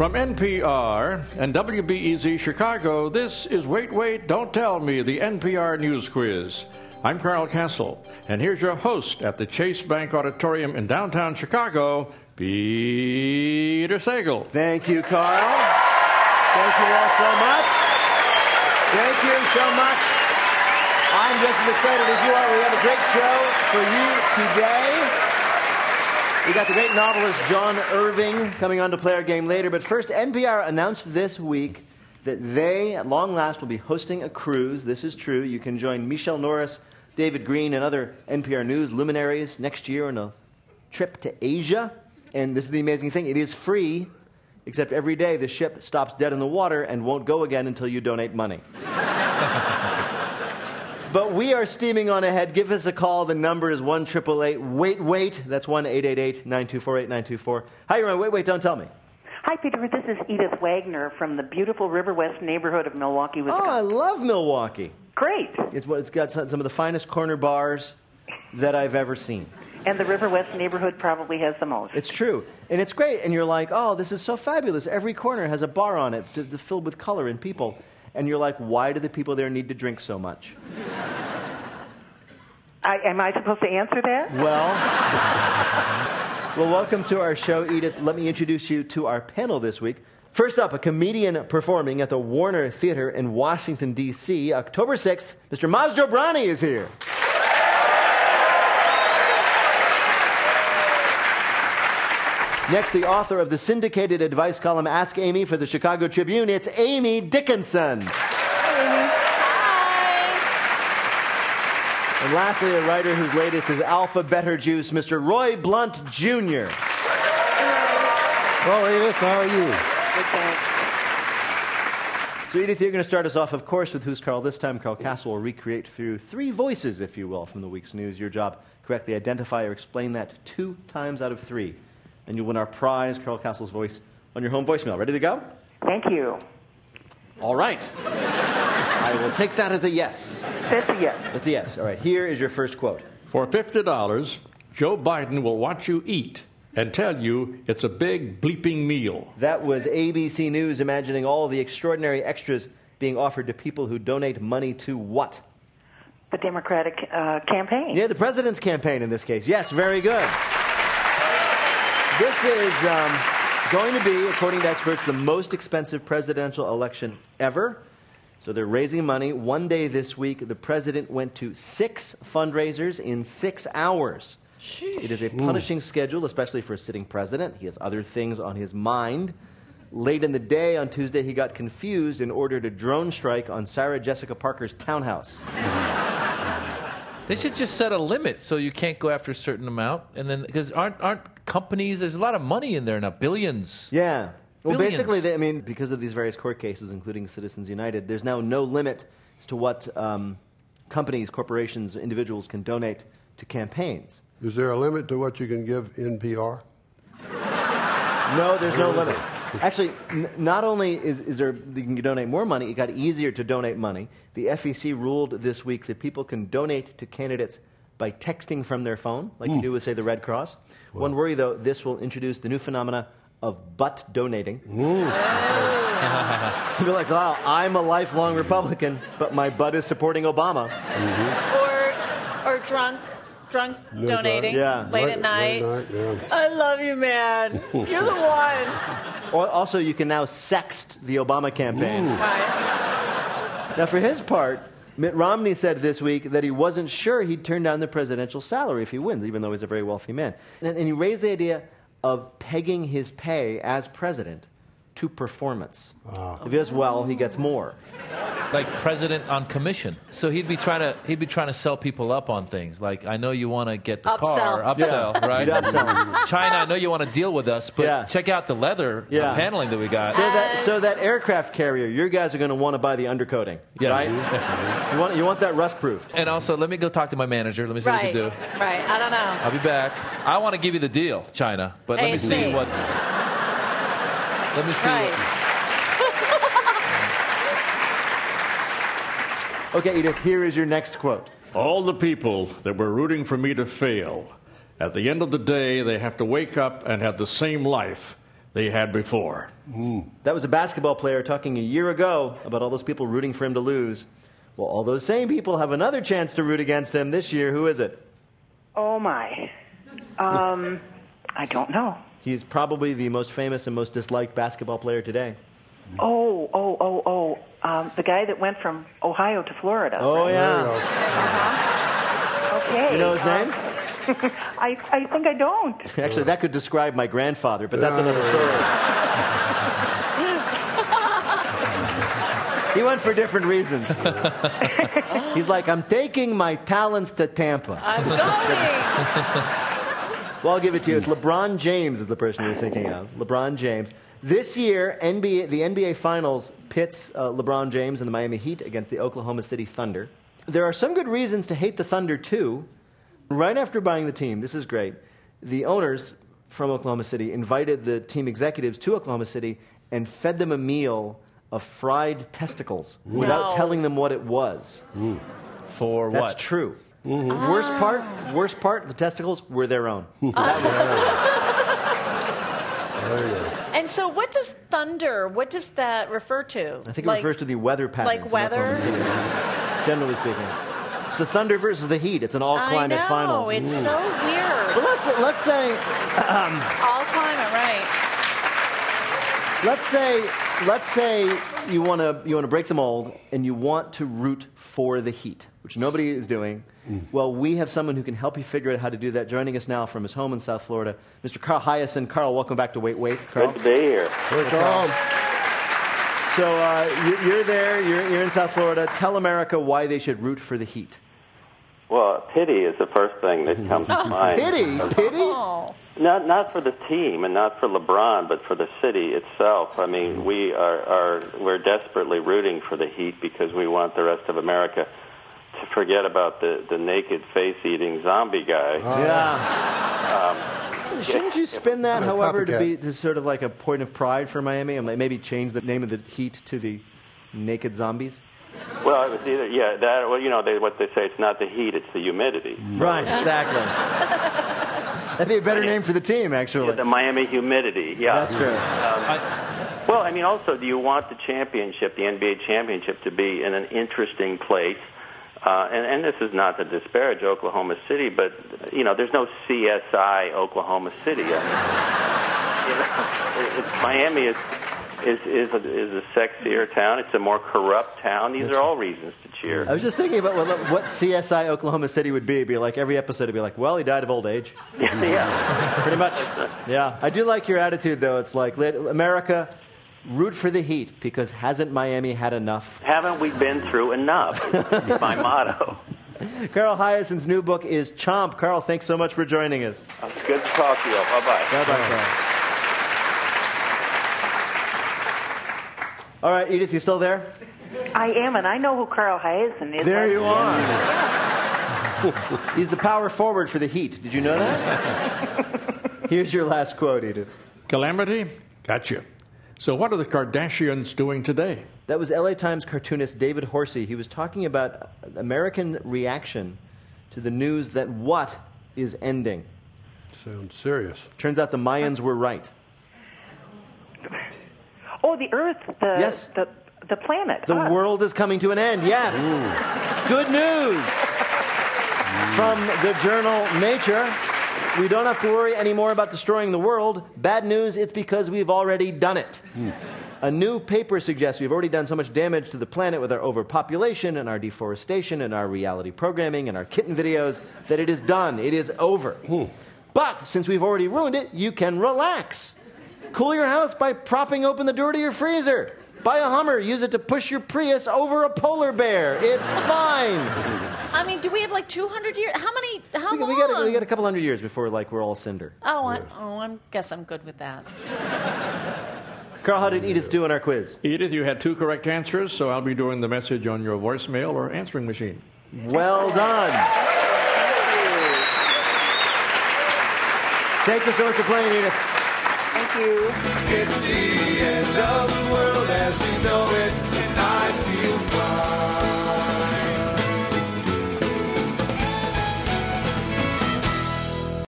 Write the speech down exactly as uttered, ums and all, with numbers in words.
From N P R and W B E Z Chicago, this is Wait, Wait, Don't Tell Me, the N P R News Quiz. I'm Carl Castle, and here's your host at the Chase Bank Auditorium in downtown Chicago, Peter Sagal. Thank you, Carl. Thank you all so much. Thank you so much. I'm just as excited as you are. We have a great show for you today. We got the great novelist John Irving coming on to play our game later. But first, N P R announced this week that they, at long last, will be hosting a cruise. This is true. You can join Michelle Norris, David Green, and other N P R News luminaries next year on a trip to Asia. And this is the amazing thing. It is free, except every day the ship stops dead in the water and won't go again until you donate money. But we are steaming on ahead. Give us a call. The number is one eight eight eight, wait, wait. That's one eight eight eight, nine two four, eight nine two four. Hi, you're on Wait, Wait, Don't Tell Me. Hi, Peter. This is Edith Wagner from the beautiful River West neighborhood of Milwaukee, Wisconsin. Oh, I love Milwaukee. Great. It's, it's got some, some of the finest corner bars that I've ever seen. And the River West neighborhood probably has the most. It's true. And it's great. And you're like, oh, this is so fabulous. Every corner has a bar on it to, to filled with color and people. And you're like, why do the people there need to drink so much? I, am I supposed to answer that? Well, well, welcome to our show, Edith. Let me introduce you to our panel this week. First up, a comedian performing at the Warner Theater in Washington, D C October sixth, Mister Maz Jobrani is here. Next, the author of the syndicated advice column Ask Amy for the Chicago Tribune, it's Amy Dickinson. And lastly, a writer whose latest is Alpha Better Juice, Mister Roy Blunt, Junior Well, Edith, how are you? So, Edith, you're going to start us off, of course, with Who's Carl. This time, Carl Castle will recreate through three voices, if you will, from the week's news. Your job, correctly identify or explain that two times out of three. And you'll win our prize, Carl Castle's voice, on your home voicemail. Ready to go? Thank you. All right. I will take that as a yes. That's a yes. That's a yes. All right, here is your first quote. For fifty dollars, Joe Biden will watch you eat and tell you it's a big bleeping meal. That was A B C News imagining all the extraordinary extras being offered to people who donate money to what? The Democratic uh, campaign. Yeah, the president's campaign in this case. Yes, very good. This is um, going to be, according to experts, the most expensive presidential election ever. So they're raising money. One day this week, the president went to six fundraisers in six hours. Sheesh. It is a punishing Ooh. schedule, especially for a sitting president. He has other things on his mind. Late in the day on Tuesday, he got confused and ordered a drone strike on Sarah Jessica Parker's townhouse. They should just set a limit so you can't go after a certain amount. And then, because aren't, aren't companies, there's a lot of money in there now, billions. Yeah. Well, Billions. basically, they, I mean, because of these various court cases, including Citizens United, there's now no limit as to what um, companies, corporations, individuals can donate to campaigns. Is there a limit to what you can give N P R? No, there's no limit. Actually, n- not only is, is there you can donate more money, it got easier to donate money. The F E C ruled this week that people can donate to candidates by texting from their phone, like mm. you do with, say, the Red Cross. Wow. One worry, though, this will introduce the new phenomena of butt donating. You'll be like, wow, I'm a lifelong Republican, but my butt is supporting Obama. Mm-hmm. Or, or drunk, drunk no, donating yeah. late right, at night. night yeah. I love you, man. You're the one. Also, you can now sext the Obama campaign. Right. Now, for his part, Mitt Romney said this week that he wasn't sure he'd turn down the presidential salary if he wins, even though he's a very wealthy man. And, and he raised the idea of pegging his pay as president to performance. Wow. If he does well, he gets more. Like president on commission. So he'd be trying to he'd be trying to sell people up on things. Like, I know you want to get the upsell. car, upsell, yeah. right? Upsell. China, I know you want to deal with us, but yeah. check out the leather yeah. uh, paneling that we got. So that so that aircraft carrier, your guys are going to want to buy the undercoating, yeah. right? you want you want that rust proofed. And also, let me go talk to my manager. Let me see right. what we can do. Right. I don't know. I'll be back. I want to give you the deal, China, but hey, let me see me. what. Let me see. Right. What, Okay, Edith, here is your next quote. All the people that were rooting for me to fail, at the end of the day, they have to wake up and have the same life, they had before. That was a basketball player talking a year ago about all those people rooting for him to lose. Well, all those same people have another chance to root against him this year. Who is it? Oh, my. Um, I don't know. He's probably the most famous and most disliked basketball player today. Oh, oh, oh, oh. Um, the guy that went from Ohio to Florida. Oh, right? yeah. Uh-huh. Okay. You know his name? Um, I, I think I don't. Actually, that could describe my grandfather, but that's another story. He went for different reasons. He's like, I'm taking my talents to Tampa. I'm going. Well, I'll give it to you. It's LeBron James is the person you're thinking of. LeBron James. This year, N B A, the N B A Finals pits uh, LeBron James and the Miami Heat against the Oklahoma City Thunder. There are some good reasons to hate the Thunder, too. Right after buying the team, this is great, the owners from Oklahoma City invited the team executives to Oklahoma City and fed them a meal of fried testicles without No. telling them what it was. For That's what? true. Worst part, worst part, the testicles were their own. That was, And so, what does thunder? What does that refer to? I think it Like- refers to the weather patterns. like in weather? Oklahoma City, generally speaking. It's the Thunder versus the Heat. It's an all-climate I know, finals. it's so weird. But let's let's say All climate, right? let's say let's say you want to you want to break the mold and you want to root for the Heat, which nobody is doing. Well, we have someone who can help you figure out how to do that. Joining us now from his home in South Florida, Mister Carl Hiaasen. Carl, welcome back to Wait Wait. Carl. Good to be here. Hey, Carl. So uh, you- you're there. You're, you're in South Florida. Tell America why they should root for the Heat. Well, pity is the first thing that comes to mind. Pity, pity. Oh, Not not for the team and not for LeBron, but for the city itself. I mean, we are, are we're desperately rooting for the Heat because we want the rest of America to forget about the, the naked face-eating zombie guy. Yeah. Shouldn't you spin that, I'm a however, to copycat. be to sort of like a point of pride for Miami, and maybe change the name of the Heat to the Naked Zombies? Well, it was either yeah that well you know they, what they say it's not the heat, it's the humidity. Right, exactly. That'd be a better name for the team, actually. Yeah, the Miami humidity. Yeah, That's true. Well, I mean, also, do you want the championship, the N B A championship, to be in an interesting place? Uh, and, and this is not to disparage Oklahoma City, but, you know, there's no C S I Oklahoma City. I mean, you know, it, it's, Miami is, is, is, a, is a sexier town. It's a more corrupt town. These are all reasons to cheer. I was just thinking about what, what C S I Oklahoma City would be. It'd be like every episode would be like, well, he died of old age. Yeah. Pretty much. Yeah. I do like your attitude, though. It's like, let America, root for the Heat, because hasn't Miami had enough? Haven't we been through enough? Is my motto. Carl Hiaasen's new book is Chomp. Carl, thanks so much for joining us. It's good to talk to you. Bye-bye. Bye-bye, Carl. All right, Edith, you still there? I am, and I know who Carl Hiaasen is. There you are. He's the power forward for the Heat. Did you know that? Here's your last quote, Edith. Calamity? Gotcha. So what are the Kardashians doing today? That was L A Times cartoonist David Horsey. He was talking about American reaction to the news that what is ending. Sounds serious. Turns out the Mayans were right. Oh, the Earth, the Yes. the the planet. The us. world is coming to an end. Yes. Good news from the journal Nature. We don't have to worry anymore about destroying the world. Bad news, it's because we've already done it. A new paper suggests we've already done so much damage to the planet with our overpopulation and our deforestation and our reality programming and our kitten videos that it is done. It is over. But since we've already ruined it, you can relax. Cool your house by propping open the door to your freezer. Buy a Hummer. Use it to push your Prius over a polar bear. It's fine. I mean, do we have like two hundred years? How many? How We, long? we, got a, we got a couple hundred years before like we're all cinder. Oh, I, oh, I guess I'm good with that. Carl, how did Edith do on our quiz? Edith, you had two correct answers, so I'll be doing the message on your voicemail or answering machine. Well done. Thank you so much for playing, Edith. Thank you. It's the end of the world as we know it.